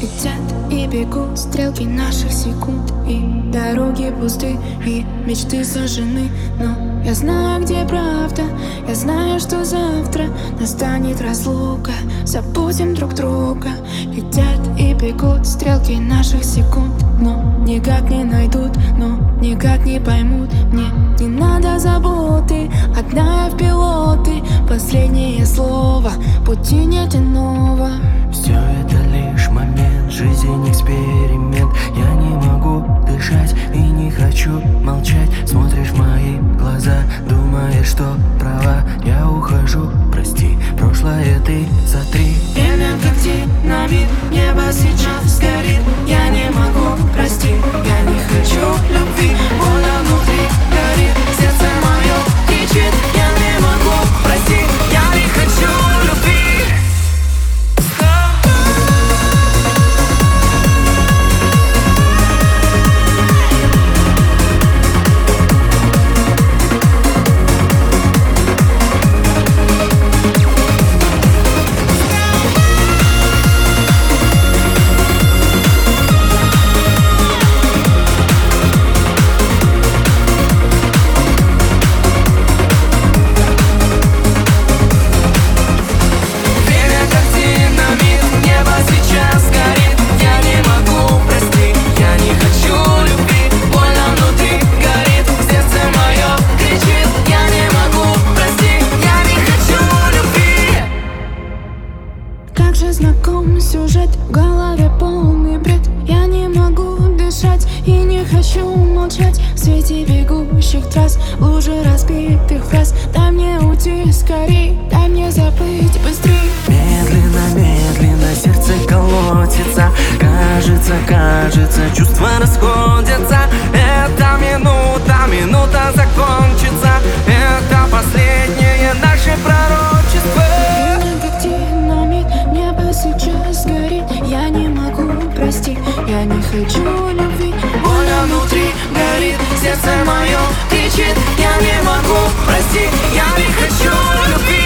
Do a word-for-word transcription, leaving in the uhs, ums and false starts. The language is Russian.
Летят и бегут стрелки наших секунд, и дороги пусты, и мечты сожжены. Но я знаю, где правда, я знаю, что завтра настанет разлука. Забудем друг друга. Летят и бегут стрелки наших секунд, но никак не найдут, но никак не поймут. Мне не надо заботы, одна я в пилоты. Последнее слово, пути нет иного. Все это лишь момент, жизнь эксперимент. Я не могу дышать и не хочу молчать. Смотришь в мои глаза, думаешь, что права. Я ухожу, прости, прошлое ты сотри. Время как динамит, небо сейчас горит. Я не могу, прости, я не хочу любви. Больно внутри горит, сердце мое кричит. Я не могу, прости, я не хочу любви. Как же знаком сюжет, в голове полный бред. Я не могу дышать и не хочу молчать. В свете бегущих трасс, в луже разбитых фраз. Дай мне уйти скорей, дай мне забыть быстрей. Медленно, медленно сердце колотится. Кажется, кажется, чувства расходятся. Эта минута, минута закончится. Это последнее наше пророчество. Сейчас горит, я не могу, прости, я не хочу любви. Больно внутри горит, сердце мое кричит. Я не могу, прости, я не хочу любви.